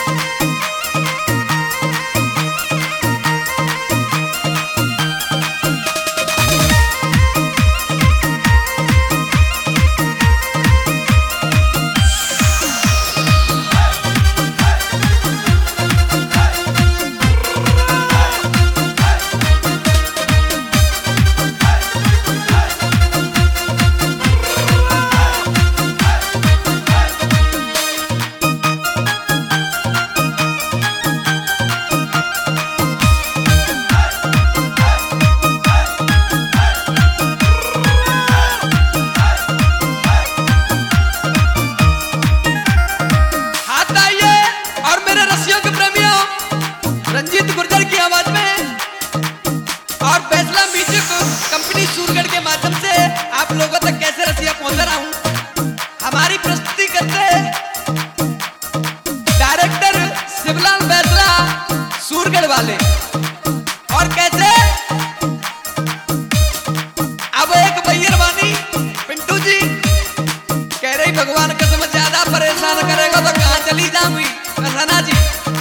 वाले। और कैसे अब एक भैया बानी पिंटू जी कह रही भगवान कसम ज्यादा परेशान करेगा तो कहाँ चली जाऊंगी कसना जी।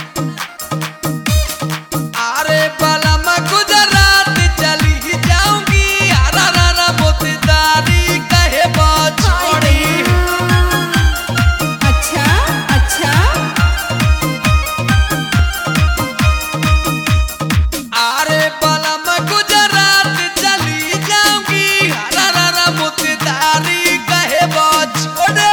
अरे बाला मैं गुजरात चली जाऊंगी हरा रारा मोतीदारी कहे बात छोड़ी। अच्छा अच्छा अरे बाला मैं गुजरात चली जाऊंगी हरा रारा मोतीदारी कहे बात छोड़े।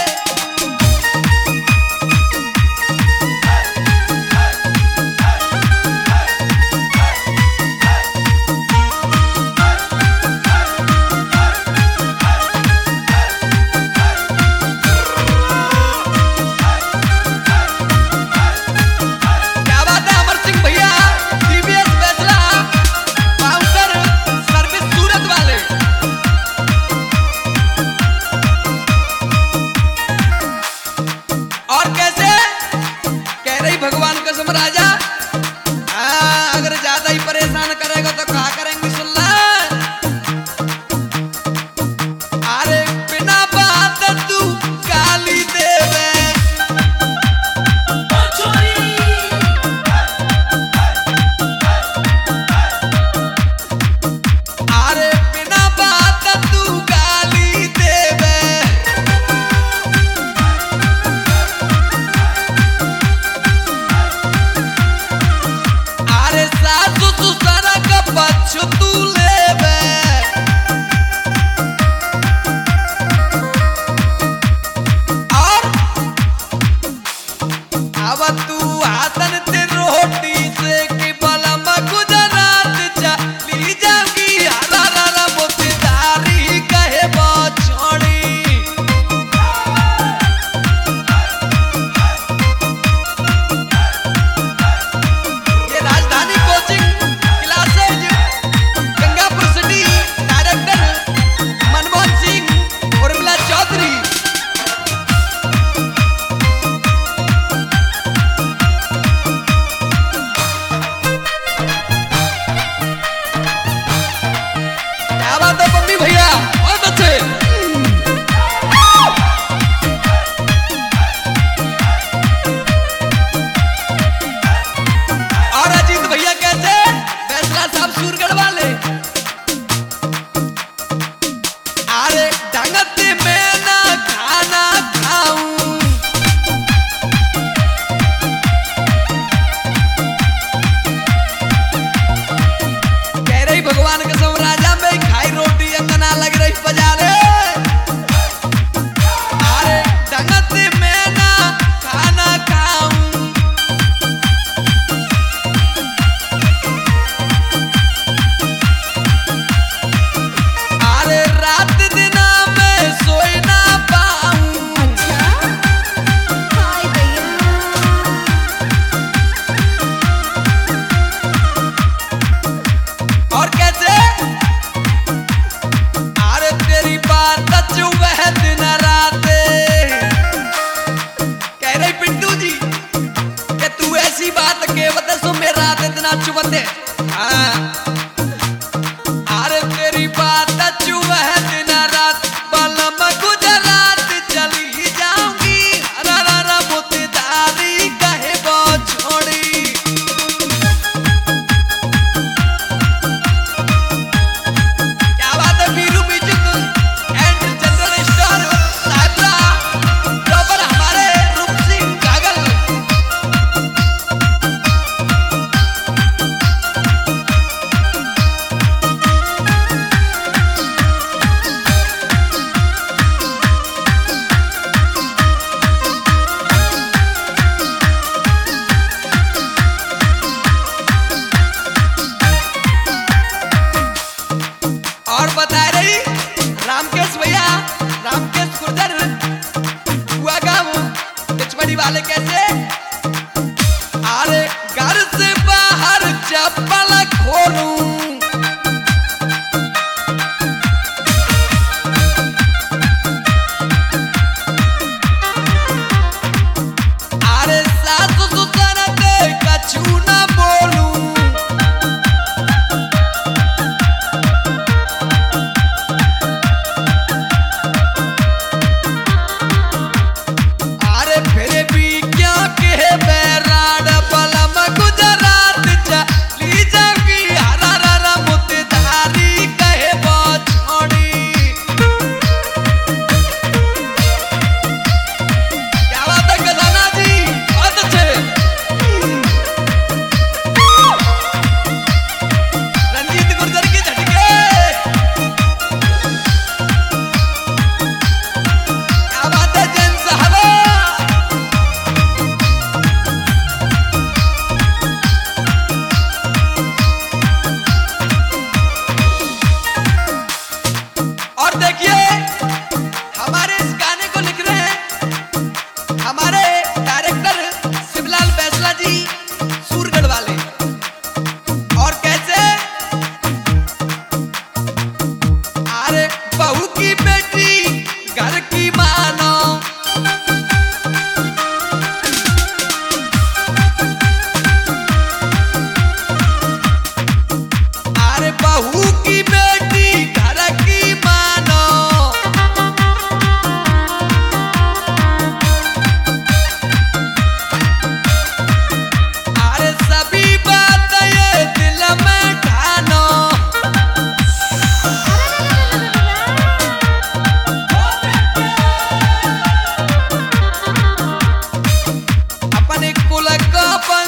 क्या बात है अमर सिंह भैया टीवीएस फैसला काउंटर सर्विस सूरत वाले। और कैसे कह रही भगवान कसम राजा अगर ज्यादा ही परेशान करेगा तो क्या करेंगे सुन ला। अरे बिना बात तू गाली देवे अरे बिना बात तू गाली देवे। अरे सासु ससुर का पक्ष तू लेवे। और अब तू हाथन ते रोटी से कि बाला मैं गुजरात चली जाऊंगी हरा रारा मोतीदारी कहे बात छोड़ी। ये Rajdhani coaching classes Gangapur city director Manmohan Singh Urmila Chaudhary. क्या बात है मम्मी भैया बहुत अच्छे। और अजीत भैया कैसे फैसला साहब सूरगढ़ वाले। अरे ढंगत में ना खाना खाऊं कह रही भगवान कसम राजा में खाई रोटी अंगना लग रही बजारे। अरे ढंगत में ना खाना खाऊं अरे रात दिना में सोई ना पाऊं। अच्छा हाय भैया और कैसे अरे तेरी बात वह दिन राते कह रही पिंटू जी कि तू ऐसी बात के बता सो मेरा रात इतना चुबते। अरे तेरी बात वह दिन रात बाला मैं गुजरात चली जाऊंगी हरा रारा मोतीदारी कहे पुलक